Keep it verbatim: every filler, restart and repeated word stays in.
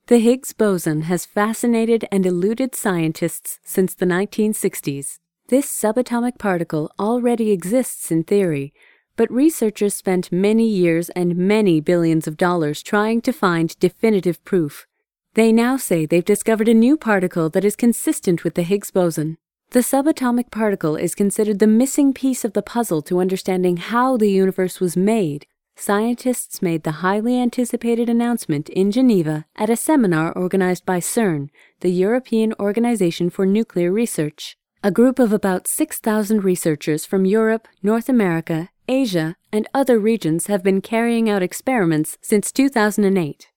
The Higgs boson has fascinated and eluded scientists since the nineteen sixties. This subatomic particle already exists in theory, but researchers spent many years and many billions of dollars trying to find definitive proof. They now say they've discovered a new particle that is consistent with the Higgs boson. The subatomic particle is considered the missing piece of the puzzle to understanding how the universe was made. Scientists made the highly anticipated announcement in Geneva at a seminar organized by CERN, the European Organization for Nuclear Research. A group of about six thousand researchers from Europe, North America, Asia, and other regions have been carrying out experiments since two thousand eight.